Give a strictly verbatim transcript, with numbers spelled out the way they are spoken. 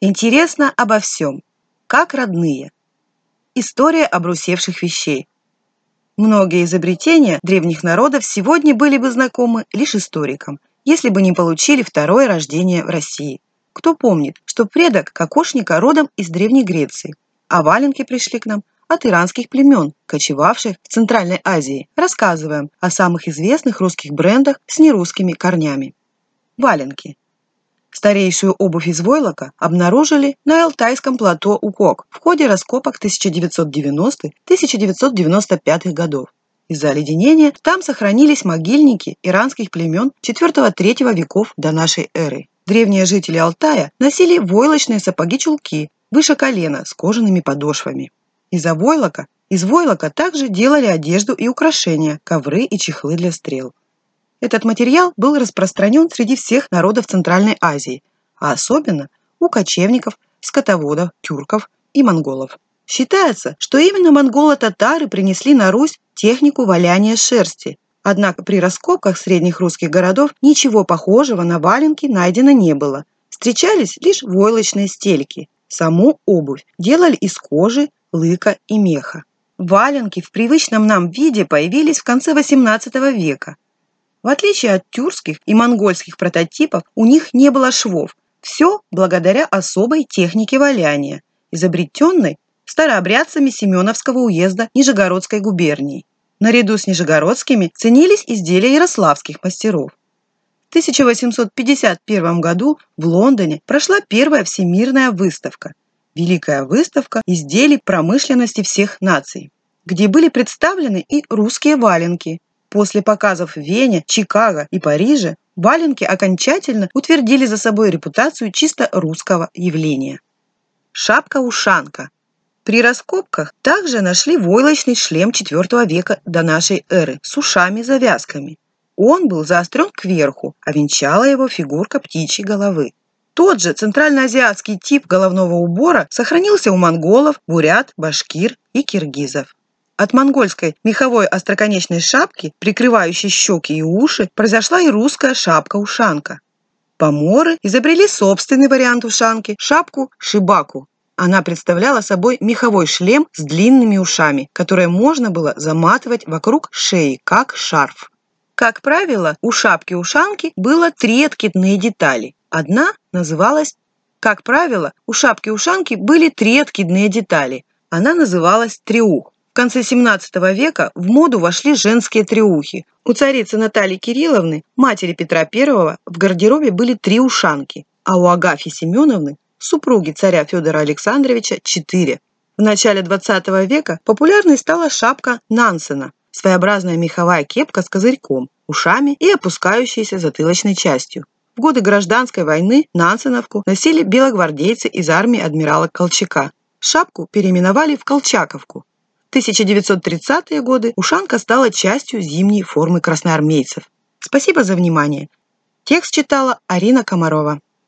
Интересно обо всем, как родные. История обрусевших вещей. Многие изобретения древних народов сегодня были бы знакомы лишь историкам, если бы не получили второе рождение в России. Кто помнит, что предок кокошника родом из Древней Греции, а валенки пришли к нам от иранских племен, кочевавших в Центральной Азии. Рассказываем о самых известных русских брендах с нерусскими корнями. Валенки. Старейшую обувь из войлока обнаружили на Алтайском плато Укок в ходе раскопок тысяча девятьсот девяностых — тысяча девятьсот девяносто пятых годов. Из-за оледенения там сохранились могильники иранских племен четвёртого-третьего веков до нашей эры. Древние жители Алтая носили войлочные сапоги-чулки выше колена с кожаными подошвами. Из-за войлока, из войлока также делали одежду и украшения, ковры и чехлы для стрел. Этот материал был распространен среди всех народов Центральной Азии, а особенно у кочевников, скотоводов, тюрков и монголов. Считается, что именно монголо-татары принесли на Русь технику валяния шерсти. Однако при раскопках средних русских городов ничего похожего на валенки найдено не было. Встречались лишь войлочные стельки. Саму обувь делали из кожи, лыка и меха. Валенки в привычном нам виде появились в конце восемнадцатого века. В отличие от тюркских и монгольских прототипов, у них не было швов. Все благодаря особой технике валяния, изобретенной старообрядцами Семеновского уезда Нижегородской губернии. Наряду с нижегородскими ценились изделия ярославских мастеров. В тысяча восемьсот пятьдесят первом году в Лондоне прошла первая всемирная выставка «Великая выставка изделий промышленности всех наций», где были представлены и русские валенки. После показов в Вене, Чикаго и Париже валенки окончательно утвердили за собой репутацию чисто русского явления. Шапка-ушанка. При раскопках также нашли войлочный шлем четвёртого века до нашей эры с ушами-завязками. Он был заострен кверху, а венчала его фигурка птичьей головы. Тот же центральноазиатский тип головного убора сохранился у монголов, бурят, башкир и киргизов. От монгольской меховой остроконечной шапки, прикрывающей щеки и уши, произошла и русская шапка-ушанка. Поморы изобрели собственный вариант ушанки – шапку-шибаку. Она представляла собой меховой шлем с длинными ушами, которые можно было заматывать вокруг шеи, как шарф. Как правило, у шапки-ушанки было три откидные детали. Одна называлась Как правило, у шапки-ушанки были три откидные детали. Она называлась треух. В конце семнадцатого века в моду вошли женские треухи. У царицы Натальи Кирилловны, матери Петра Первого, в гардеробе были три ушанки, а у Агафьи Семеновны, супруги царя Федора Александровича, четыре. В начале двадцатого века популярной стала шапка Нансена, своеобразная меховая кепка с козырьком, ушами и опускающейся затылочной частью. В годы гражданской войны нансеновку носили белогвардейцы из армии адмирала Колчака. Шапку переименовали в колчаковку. В тысяча девятьсот тридцатые годы ушанка стала частью зимней формы красноармейцев. Спасибо за внимание. Текст читала Арина Комарова.